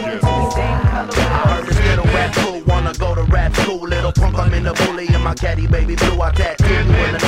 I heard this little rap cool, wanna go to rap school. Little punk, I'm in the bully, and my caddy baby blue. I tattoo you in the